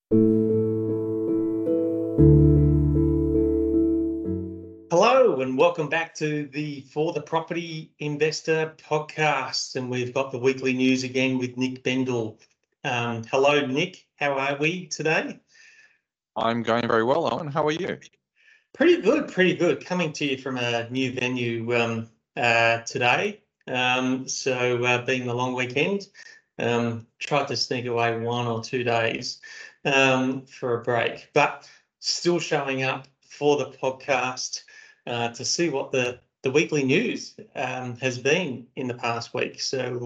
Hello and welcome back to the For the Property Investor podcast, and we've got the weekly news again with Nick Bendall. Hello, Nick. How are we today? I'm going very well, Owen. How are you? Pretty good, pretty good. Coming to you from a new venue today. Being the long weekend, tried to sneak away 1 or 2 days for a break, but still showing up for the podcast to see what the weekly news has been in the past week.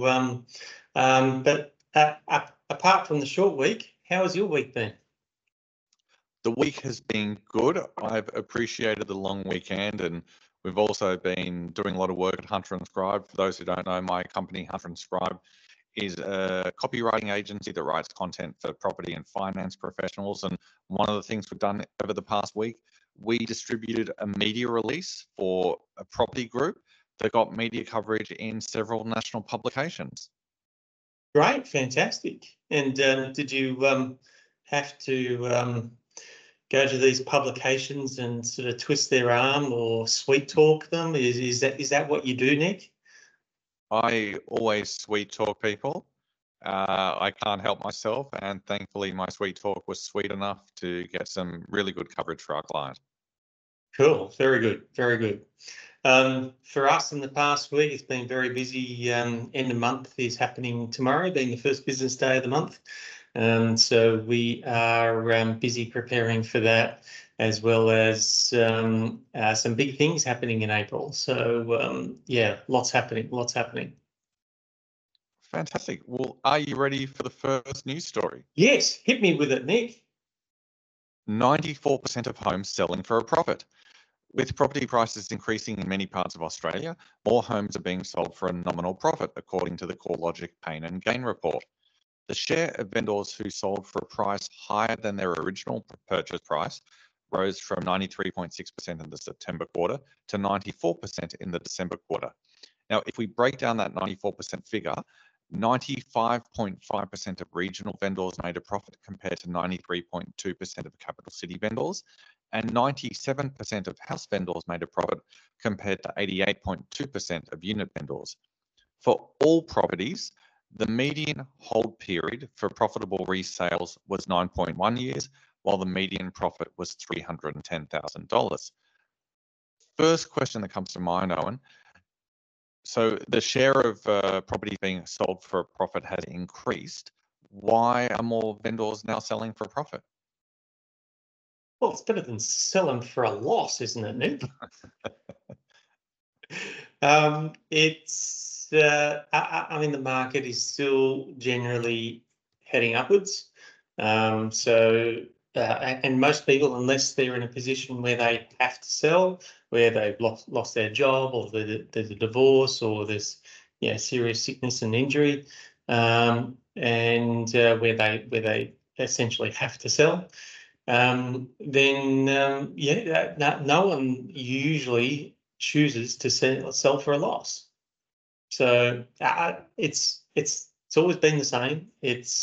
Apart from the short week, how has your week been? The week has been good. I've appreciated the long weekend, and we've also been doing a lot of work at Hunter and Scribe. For those who don't know, my company, Hunter and Scribe, is a copywriting agency that writes content for property and finance professionals. And one of the things we've done over the past week, we distributed a media release for a property group that got media coverage in several national publications. Great, fantastic. And did you have to go to these publications and sort of twist their arm or sweet talk them? Is that what you do, Nick? I always sweet talk people. I can't help myself, and thankfully my sweet talk was sweet enough to get some really good coverage for our client. Cool, very good, very good. For us in the past week, it's been very busy. End of month is happening tomorrow, being the first business day of the month. So we are busy preparing for that, as well as some big things happening in April. So yeah, lots happening. Fantastic. Well, are you ready for the first news story? Yes, hit me with it, Nick. 94% of homes selling for a profit. With property prices increasing in many parts of Australia, more homes are being sold for a nominal profit, according to the CoreLogic Pain and Gain report. The share of vendors who sold for a price higher than their original purchase price rose from 93.6% in the September quarter to 94% in the December quarter. Now, if we break down that 94% figure, 95.5% of regional vendors made a profit compared to 93.2% of capital city vendors, and 97% of house vendors made a profit compared to 88.2% of unit vendors. For all properties, the median hold period for profitable resales was 9.1 years, while the median profit was $310,000. First question that comes to mind, Owen. So the share of property being sold for a profit has increased. Why are more vendors now selling for a profit? Well, it's better than selling for a loss, isn't it, Nick? I mean, the market is still generally heading upwards. And most people, unless they're in a position where they have to sell, where they've lost their job, or there's a divorce, or there's serious sickness and injury, and where they essentially have to sell, no one usually chooses to sell for a loss. So it's always been the same.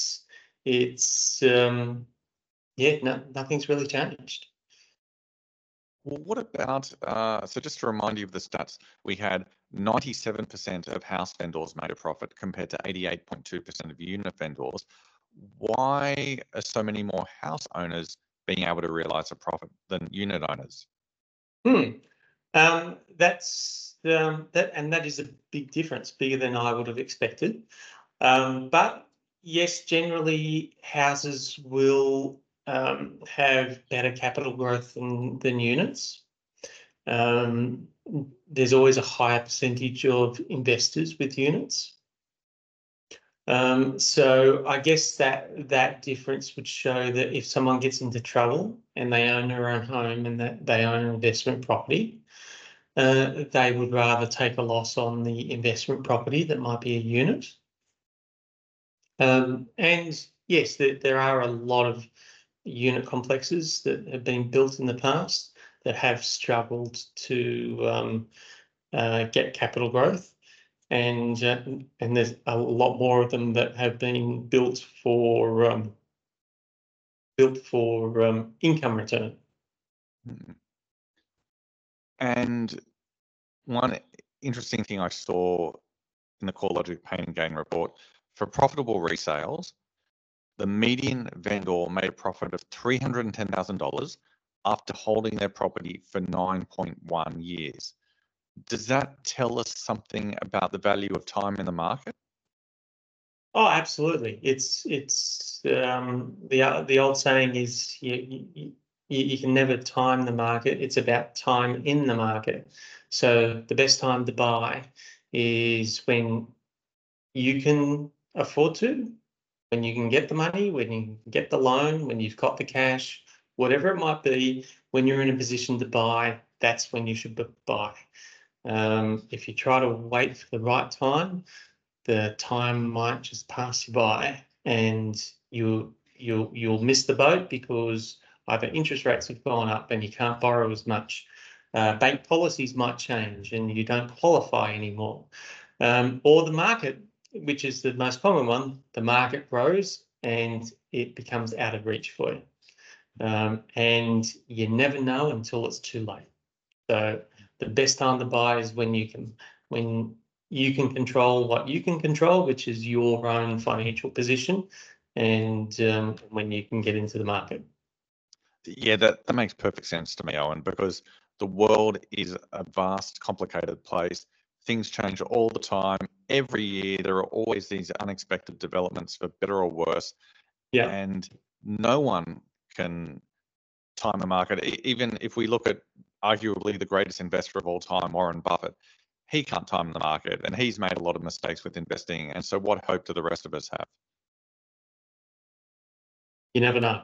Nothing's really changed. Well, what about, so just to remind you of the stats, we had 97% of house vendors made a profit compared to 88.2% of unit vendors. Why are so many more house owners being able to realize a profit than unit owners? That is a big difference, bigger than I would have expected. But yes, generally houses will have better capital growth than units. There's always a higher percentage of investors with units. So I guess that difference would show that if someone gets into trouble and they own their own home and that they own an investment property, they would rather take a loss on the investment property that might be a unit. And yes, there are a lot of unit complexes that have been built in the past that have struggled to get capital growth. And there's a lot more of them that have been built for built for income return. Hmm. And one interesting thing I saw in the CoreLogic Pain and Gain report, for profitable resales, the median vendor made a profit of $310,000 after holding their property for 9.1 years. Does that tell us something about the value of time in the market? Oh, absolutely. It's the old saying is you can never time the market. It's about time in the market. So the best time to buy is when you can afford to, when you can get the money, when you can get the loan, when you've got the cash, whatever it might be. When you're in a position to buy, that's when you should buy. If you try to wait for the right time, the time might just pass you by, and you'll miss the boat because either interest rates have gone up and you can't borrow as much. Bank policies might change and you don't qualify anymore. Or the market, which is the most common one, the market grows and it becomes out of reach for you. And you never know until it's too late. So the best time to buy is when you can control what you can control, which is your own financial position, and when you can get into the market. Yeah, that makes perfect sense to me, Owen, because the world is a vast, complicated place. Things change all the time. Every year, there are always these unexpected developments for better or worse. Yeah. And no one can time the market. Even if we look at arguably the greatest investor of all time, Warren Buffett, he can't time the market, and he's made a lot of mistakes with investing. And so what hope do the rest of us have? You never know.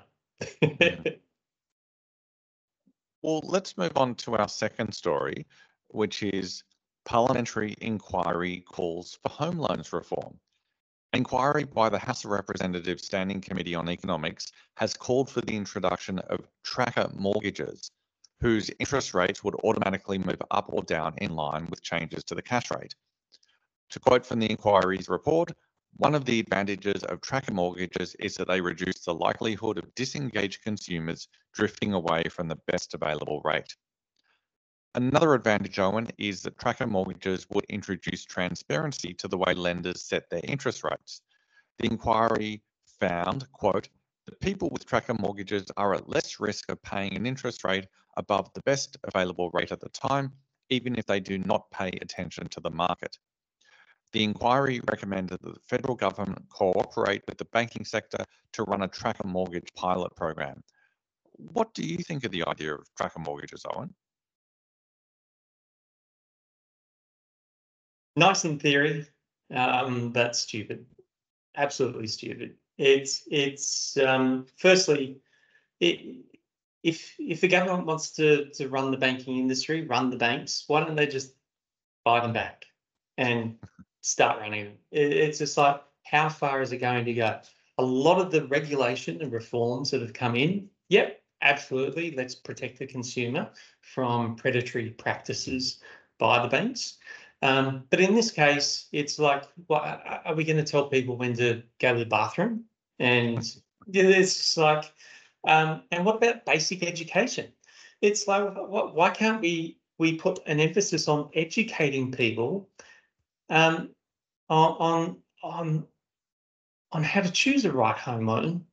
Well, let's move on to our second story, which is parliamentary inquiry calls for home loans reform. An inquiry by the House of Representatives Standing Committee on Economics has called for the introduction of tracker mortgages, whose interest rates would automatically move up or down in line with changes to the cash rate. To quote from the inquiry's report, one of the advantages of tracker mortgages is that they reduce the likelihood of disengaged consumers drifting away from the best available rate. Another advantage, Owen, is that tracker mortgages would introduce transparency to the way lenders set their interest rates. The inquiry found, quote, that people with tracker mortgages are at less risk of paying an interest rate above the best available rate at the time, even if they do not pay attention to the market. The inquiry recommended that the federal government cooperate with the banking sector to run a tracker mortgage pilot program. What do you think of the idea of tracker mortgages, Owen? Nice in theory, but stupid. Absolutely stupid. It's firstly, if the government wants to run the banking industry, run the banks, why don't they just buy them back and start running them? It's just like, how far is it going to go? A lot of the regulation and reforms that have come in, yep, absolutely, let's protect the consumer from predatory practices by the banks. But in this case, it's like, what, are we going to tell people when to go to the bathroom? And it's just like, and what about basic education? It's like, why can't we put an emphasis on educating people on how to choose a right home loan,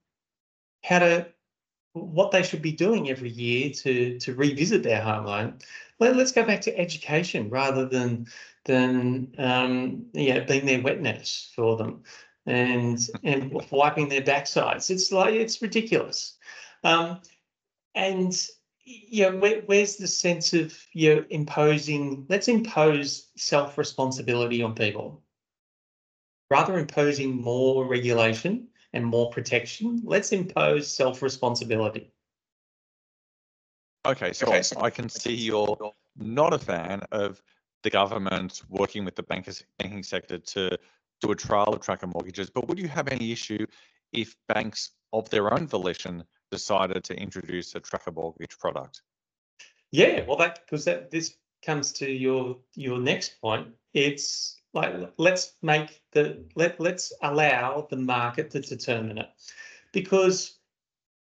what they should be doing every year to revisit their home loan. Let's go back to education rather than being their wet nurse for them and wiping their backsides. It's like, it's ridiculous. And where's the sense of imposing? Let's impose self-responsibility on people rather than imposing more regulation and more protection. Let's impose self-responsibility. Okay, so I can see you're not a fan of the government working with the banking sector to do a trial of tracker mortgages, but would you have any issue if banks of their own volition decided to introduce a tracker mortgage product? Yeah, well, this comes to your next point. It's like, let's allow the market to determine it, because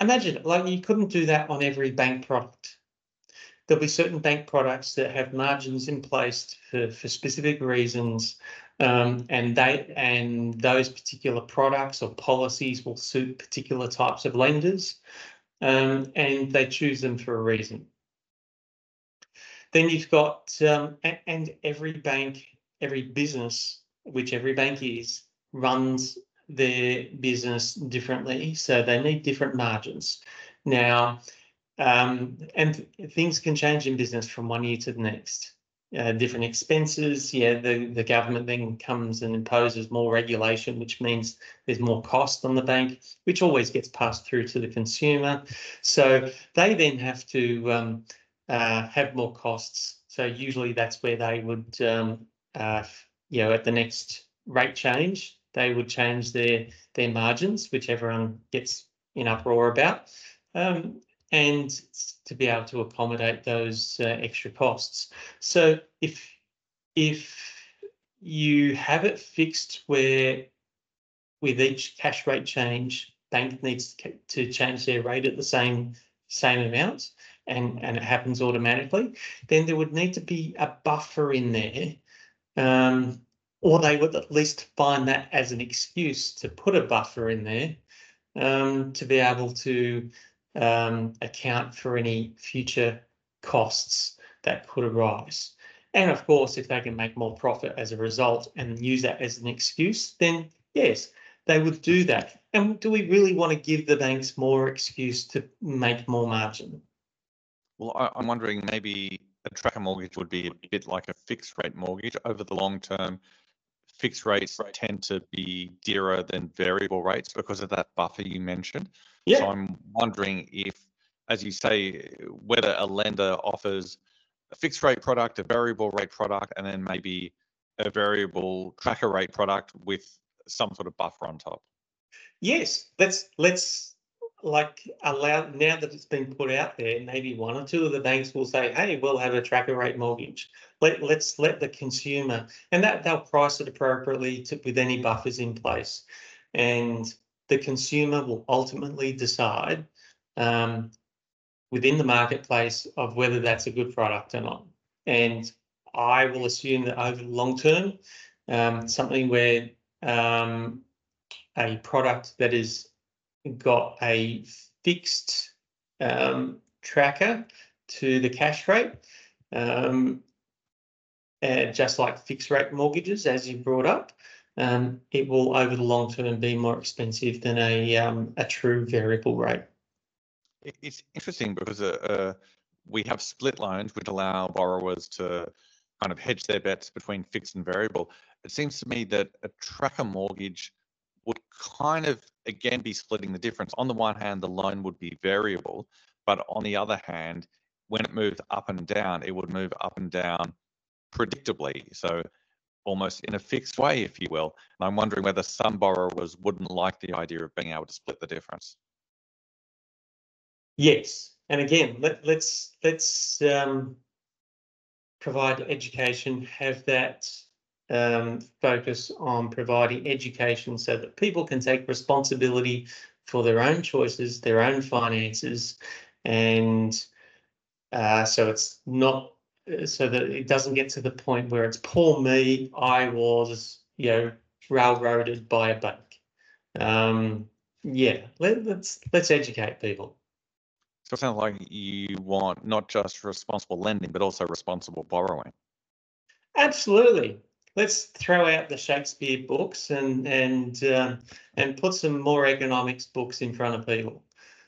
imagine, like, you couldn't do that on every bank product. There'll be certain bank products that have margins in place for specific reasons, and those particular products or policies will suit particular types of lenders, and they choose them for a reason. Then you've got, and every bank, every business, which every bank is, runs their business differently, so they need different margins. Now, and things can change in business from one year to the next. Different expenses, the government then comes and imposes more regulation, which means there's more cost on the bank, which always gets passed through to the consumer. So they then have to have more costs. So usually that's where they would, at the next rate change, they would change their margins, which everyone gets in uproar about, and to be able to accommodate those extra costs. So if you have it fixed where with each cash rate change, bank needs to change their rate at the same amount, and it happens automatically, then there would need to be a buffer in there, or they would at least find that as an excuse to put a buffer in there, to be able to account for any future costs that could arise. And of course, if they can make more profit as a result and use that as an excuse, then yes, they would do that. And do we really want to give the banks more excuse to make more margin? Well, I'm wondering, maybe a tracker mortgage would be a bit like a fixed rate mortgage. Over the long term, fixed rates tend to be dearer than variable rates because of that buffer you mentioned. Yeah. So I'm wondering if, as you say, whether a lender offers a fixed rate product, a variable rate product, and then maybe a variable tracker rate product with some sort of buffer on top. Yes, let's like allow, now that it's been put out there, maybe one or two of the banks will say, hey, we'll have a tracker rate mortgage. Let's let the consumer, and that they'll price it appropriately with any buffers in place. And the consumer will ultimately decide within the marketplace of whether that's a good product or not. And I will assume that over the long term, something where a product that has got a fixed tracker to the cash rate, just like fixed rate mortgages, as you brought up, it will over the long term be more expensive than a true variable rate. It's interesting because we have split loans which allow borrowers to kind of hedge their bets between fixed and variable. It seems to me that a tracker mortgage would kind of, again, be splitting the difference. On the one hand, the loan would be variable, but on the other hand, when it moves up and down, it would move up and down predictably. So almost in a fixed way, if you will. And I'm wondering whether some borrowers wouldn't like the idea of being able to split the difference. Yes, and again, let's provide education, have that focus on providing education so that people can take responsibility for their own choices, their own finances, and so it's not, so that it doesn't get to the point where it's poor me, I was, railroaded by a bank. Let's educate people. So it sounds like you want not just responsible lending, but also responsible borrowing. Absolutely. Let's throw out the Shakespeare books and put some more economics books in front of people.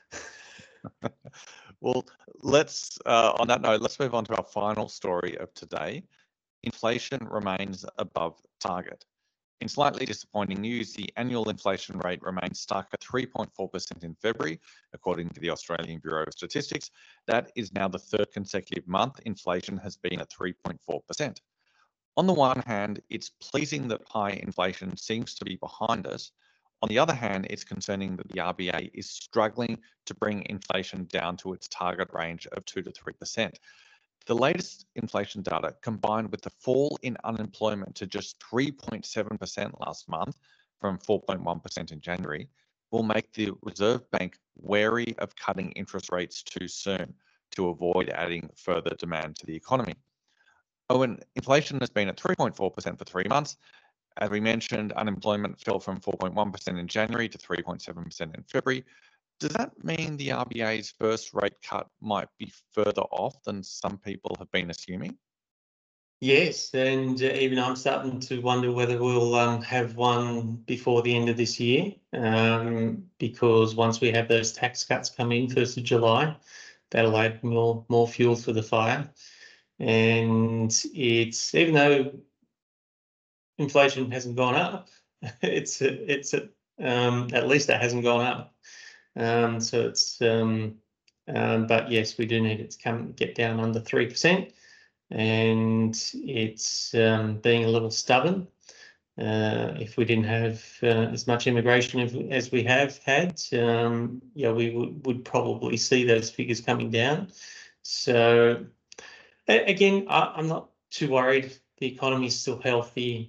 Well, let's on that note, let's move on to our final story of today. Inflation remains above target. In slightly disappointing news, the annual inflation rate remains stuck at 3.4% in February, according to the Australian Bureau of Statistics. That is now the third consecutive month inflation has been at 3.4%. On the one hand, it's pleasing that high inflation seems to be behind us. On the other hand, it's concerning that the RBA is struggling to bring inflation down to its target range of 2 to 3%. The latest inflation data, combined with the fall in unemployment to just 3.7% last month from 4.1% in January, will make the Reserve Bank wary of cutting interest rates too soon to avoid adding further demand to the economy. Owen, inflation has been at 3.4% for 3 months. As we mentioned, unemployment fell from 4.1% in January to 3.7% in February. Does that mean the RBA's first rate cut might be further off than some people have been assuming? Yes, and even I'm starting to wonder whether we'll have one before the end of this year, because once we have those tax cuts come in 1st of July, that'll add more fuel for the fire. And it's, even though inflation hasn't gone up, it's at least it hasn't gone up. So it's but yes, we do need it to get down under 3%. And it's being a little stubborn. If we didn't have as much immigration as we have had, yeah, we would probably see those figures coming down. So again, I'm not too worried. The economy is still healthy.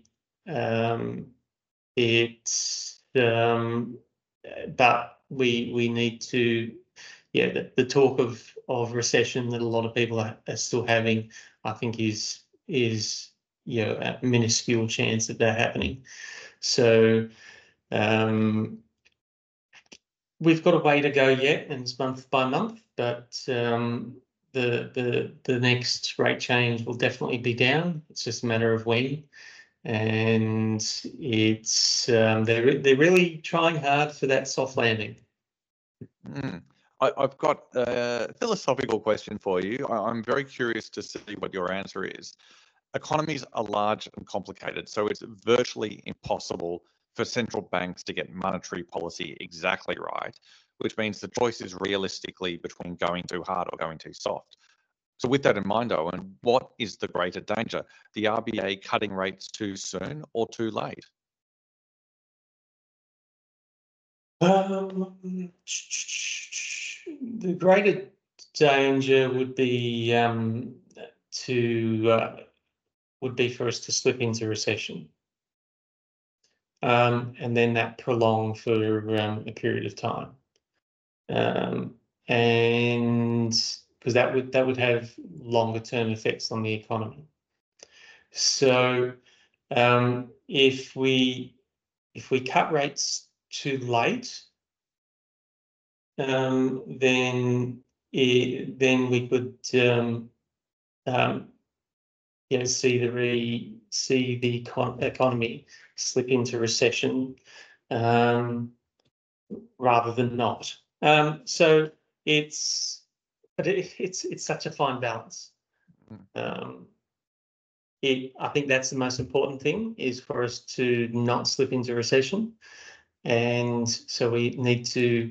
But we need to, yeah, the talk of recession that a lot of people are still having, I think is a minuscule chance of that happening. So we've got a way to go yet, and it's month by month, but the next rate change will definitely be down. It's just a matter of when. And it's they're really trying hard for that soft landing. I've got a philosophical question for you. I'm very curious to see what your answer is. Economies are large and complicated, so it's virtually impossible for central banks to get monetary policy exactly right, which means the choice is realistically between going too hard or going too soft. So with that in mind, Owen, what is the greater danger? The RBA cutting rates too soon or too late? The greater danger would be for us to slip into recession, and then that prolong for a period of time, and because that would have longer term effects on the economy. So if we cut rates too late, then we could see the economy slip into recession rather than not. So it's such a fine balance. I think that's the most important thing, is for us to not slip into recession, and so we need to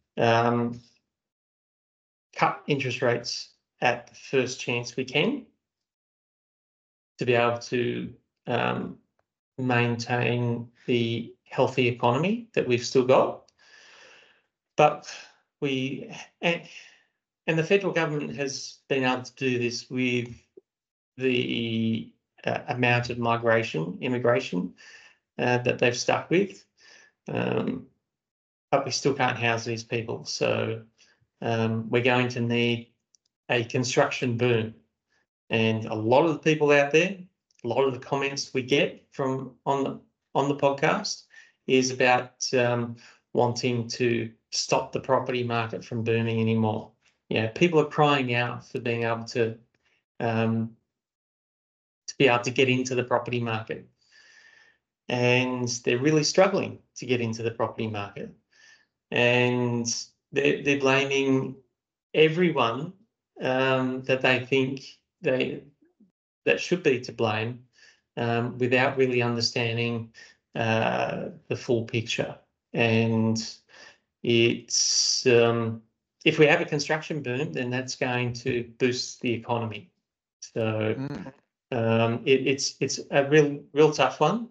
cut interest rates at the first chance we can to be able to maintain the healthy economy that we've still got. But and the federal government has been able to do this with the amount of immigration that they've stuck with, but we still can't house these people. So we're going to need a construction boom, and a lot of the people out there, a lot of the comments we get from on the podcast is about wanting to stop the property market from booming anymore. Yeah, people are crying out for being able to get into the property market, and they're really struggling to get into the property market, and they're blaming everyone that they think that should be to blame, without really understanding the full picture. And it's if we have a construction boom, then that's going to boost the economy. So it's a real tough one.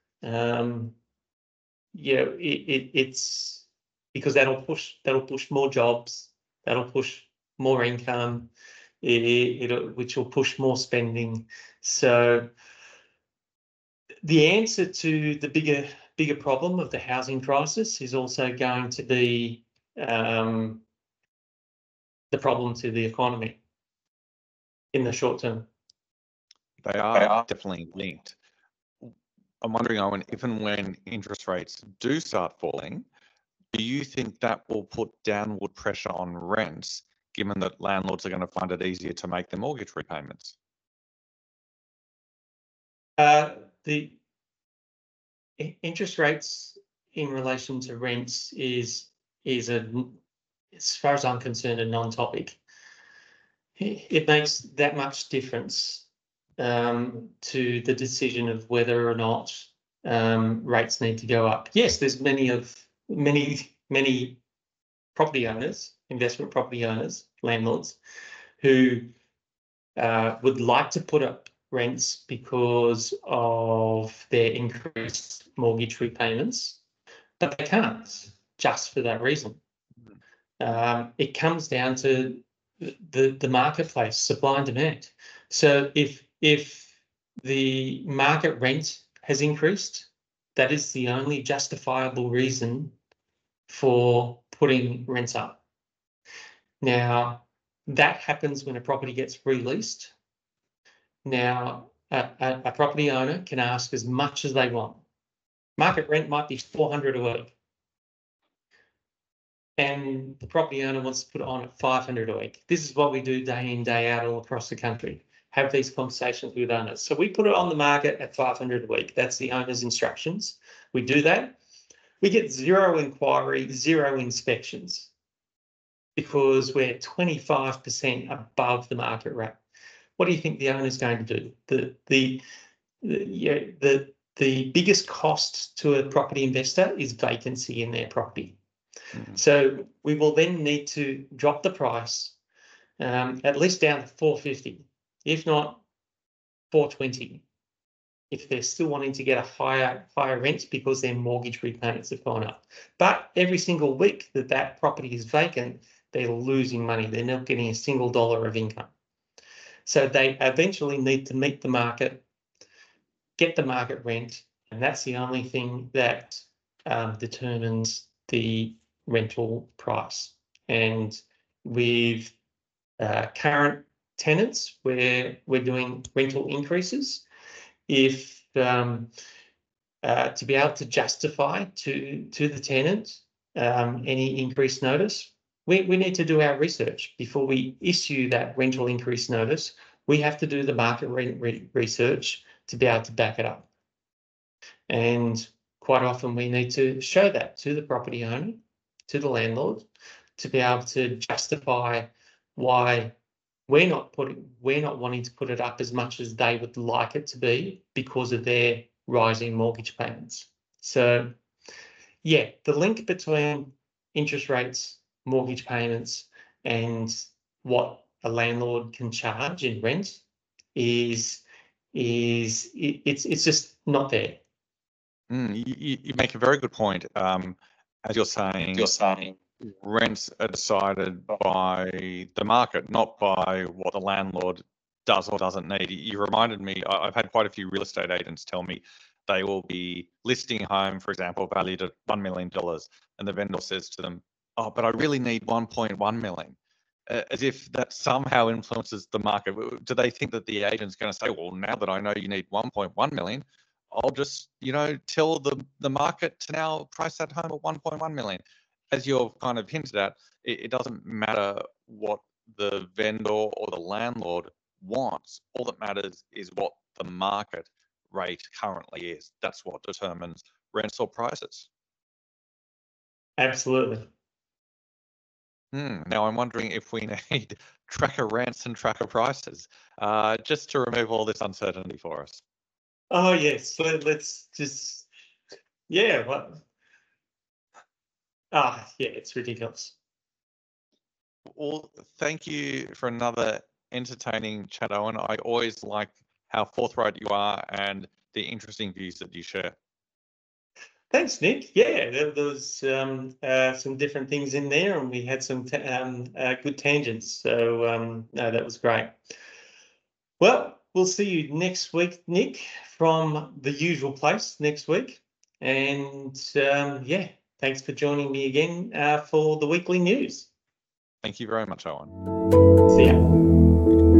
It's because that'll push more jobs, that'll push more income, which will push more spending. So the answer to the bigger problem of the housing crisis is also going to be the problem to the economy in the short term. They are definitely linked. I'm wondering, Owen, if and when interest rates do start falling, do you think that will put downward pressure on rents, given that landlords are going to find it easier to make their mortgage repayments? The interest rates in relation to rents is as far as I'm concerned, a non-topic. It makes that much difference to the decision of whether or not rates need to go up. Yes, there's many property owners, investment property owners, landlords, who would like to put up rents because of their increased mortgage repayments, but they can't just for that reason. It comes down to the marketplace, supply and demand. So if the market rent has increased, that is the only justifiable reason for putting rents up. Now, that happens when a property gets released. Now, a property owner can ask as much as they want. Market rent might be $400 a week, and the property owner wants to put it on at $500 a week. This is what we do day in, day out all across the country. Have these conversations with owners. So we put it on the market at $500 a week. That's the owner's instructions. We do that. We get 0 inquiry, 0 inspections, because we're 25% above the market rate. What do you think the owner's going to do? The biggest cost to a property investor is vacancy in their property. So we will then need to drop the price at least down to $450, if not $420, if they're still wanting to get a higher rent because their mortgage repayments have gone up. But every single week that property is vacant, they're losing money. They're not getting a single dollar of income. So they eventually need to meet the market, get the market rent, and that's the only thing that determines the rental price. And with current tenants, where we're doing rental increases, if to be able to justify to the tenant any increased notice, we need to do our research before we issue that rental increase notice. We have to do the market rent research to be able to back it up. And quite often we need to show that to the property owner, to the landlord, to be able to justify why we're not wanting to put it up as much as they would like it to be because of their rising mortgage payments. So yeah, the link between interest rates, mortgage payments, and what a landlord can charge in rent it's just not there. You make a very good point. As you're saying, rents are decided by the market, not by what the landlord does or doesn't need. You reminded me, I've had quite a few real estate agents tell me they will be listing a home, for example, valued at $1 million, and the vendor says to them, "Oh, but I really need 1.1 million." As if that somehow influences the market. Do they think that the agent's going to say, "Well, now that I know you need 1.1 million, I'll just, tell the market to now price that home at 1.1 million." As you've kind of hinted at, it doesn't matter what the vendor or the landlord wants. All that matters is what the market rate currently is. That's what determines rents or prices. Absolutely. Now I'm wondering if we need tracker rents and tracker prices, just to remove all this uncertainty for us. Oh yes, let's just, yeah. It's ridiculous. Well, thank you for another entertaining chat, Owen. I always like how forthright you are and the interesting views that you share. Thanks, Nick. Yeah, there was some different things in there, and we had some good tangents. So no, that was great. Well, we'll see you next week, Nick, from the usual place next week. And yeah, thanks for joining me again for the weekly news. Thank you very much, Owen. See ya.